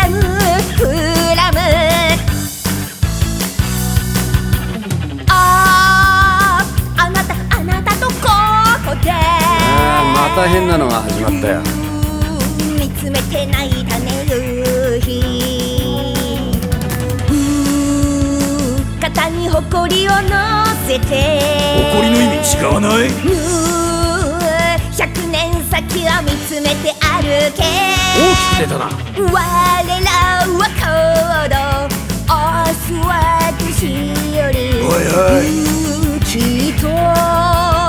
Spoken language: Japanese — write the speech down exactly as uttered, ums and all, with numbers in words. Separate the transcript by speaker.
Speaker 1: ムフラム。あー、あなたあなたとここで
Speaker 2: また変なのが始まったよ。
Speaker 1: 見つめて泣いたね夕日。肩に誇りを乗せて。
Speaker 3: 誇りの意味違わない？
Speaker 1: 百年先を見つめて歩け。
Speaker 3: 大きく出たな。
Speaker 1: 我らは行動、明日は年より
Speaker 3: おいおい
Speaker 1: きっと